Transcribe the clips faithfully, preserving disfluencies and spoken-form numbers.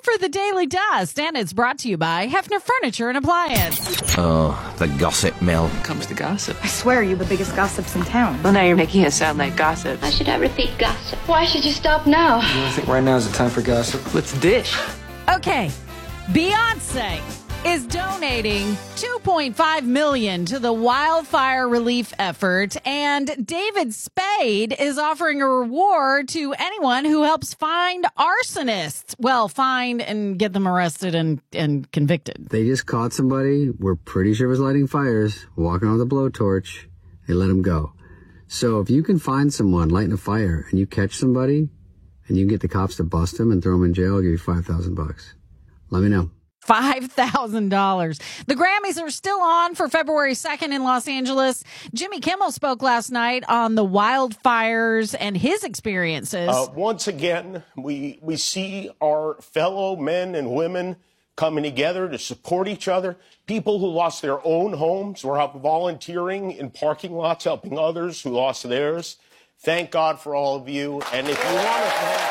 for the Daily Dust, and it's brought to you by Hefner Furniture and Appliance. Oh, the gossip mill. Here comes the gossip. I swear you're the biggest gossips in town. Well, now you're making it sound like gossip. Why should I repeat gossip? Why should you stop now? I think right now is the time for gossip. Let's dish. Okay, Beyonce is donating two point five million dollars to the wildfire relief effort, and David Spade is offering a reward to anyone who helps find arsonists. Well, find and get them arrested and, and convicted. They just caught somebody, we're pretty sure was lighting fires, walking on the blowtorch. They let him go. So if you can find someone lighting a fire and you catch somebody and you can get the cops to bust him and throw him in jail, I'll give you five thousand bucks. Let me know. five thousand dollars. The Grammys are still on for February second in Los Angeles. Jimmy Kimmel spoke last night on the wildfires and his experiences. Uh, once again, we we see our fellow men and women coming together to support each other. People who lost their own homes were out volunteering in parking lots, helping others who lost theirs. Thank God for all of you. And if you want to...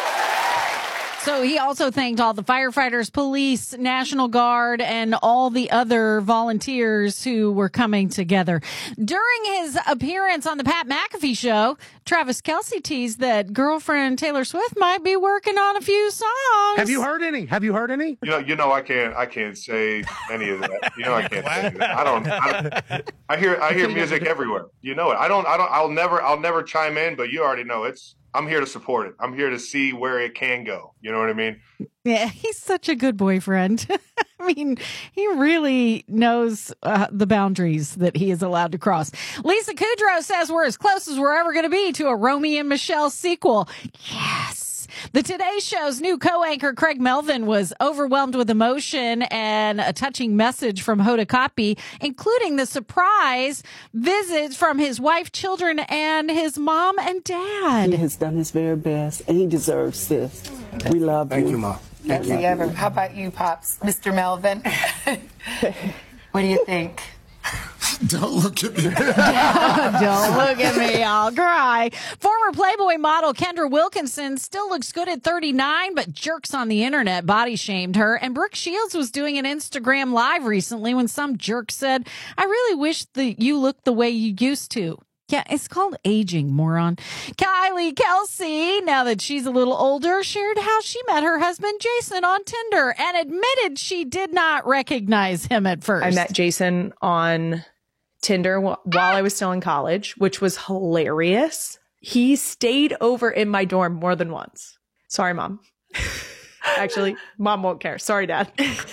So he also thanked all the firefighters, police, National Guard, and all the other volunteers who were coming together. During his appearance on the Pat McAfee show, Travis Kelce teased that girlfriend Taylor Swift might be working on a few songs. Have you heard any? Have you heard any? You know, you know, I can't, I can't say any of that. You know, I can't say that. I don't, I don't. I hear, I hear music everywhere. You know it. I don't, I don't. I'll never, I'll never chime in. But you already know it's. I'm here to support it. I'm here to see where it can go. You know what I mean? Yeah, he's such a good boyfriend. I mean, he really knows uh, the boundaries that he is allowed to cross. Lisa Kudrow says we're as close as we're ever going to be to a Romy and Michelle sequel. Yes. The Today Show's new co-anchor, Craig Melvin, was overwhelmed with emotion and a touching message from Hoda Kotb, including the surprise visits from his wife, children, and his mom and dad. He has done his very best, and he deserves this. We love you. Thank you, Mom. Thank you. Ever. How about you, Pops? Mister Melvin? What do you think? Don't look at me. Don't look at me. I'll cry. Former Playboy model Kendra Wilkinson still looks good at thirty-nine, but jerks on the internet body shamed her. And Brooke Shields was doing an Instagram live recently when some jerk said, I really wish that you looked the way you used to. Yeah, it's called aging, moron. Kylie Kelsey, now that she's a little older, shared how she met her husband Jason on Tinder and admitted she did not recognize him at first. I met Jason on Tinder while I was still in college, which was hilarious. He stayed over in my dorm more than once. Sorry, Mom. Actually, Mom won't care. Sorry, Dad.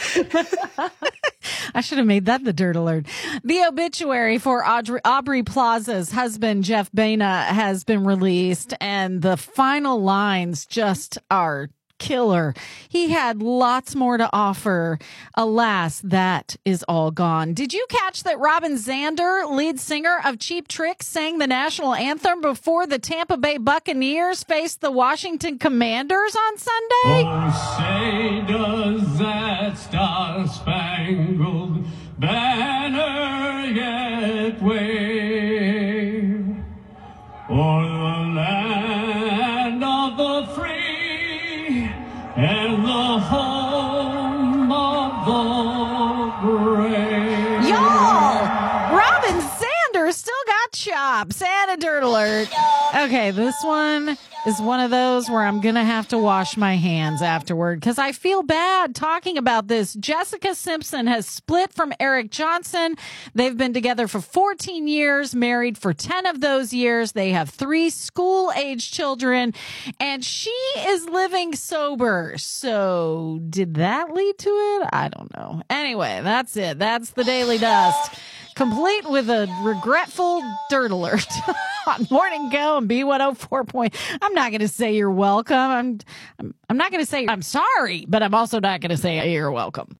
I should have made that the dirt alert. The obituary for Audrey, Aubrey Plaza's husband, Jeff Baena, has been released, and the final lines just are killer. He had lots more to offer. Alas, that is all gone. Did you catch that Robin Zander, lead singer of Cheap Trick, sang the national anthem before the Tampa Bay Buccaneers faced the Washington Commanders on Sunday? Oh, say does that star-spangled banner yet wave o'er the land of the free and the home of the brave. Y'all, Robin Sanders still got chops. And a dirt alert. Okay, this one is one of those where I'm going to have to wash my hands afterward because I feel bad talking about this. Jessica Simpson has split from Eric Johnson. They've been together for fourteen years, married for ten of those years. They have three school-age children, and she is living sober. So did that lead to it? I don't know. Anyway, that's it. That's the Daily Dust, complete with a regretful dirt alert on Morning Go and B one oh four point. I'm not going to say you're welcome. I'm, I'm, I'm not going to say I'm sorry, but I'm also not going to say you're welcome.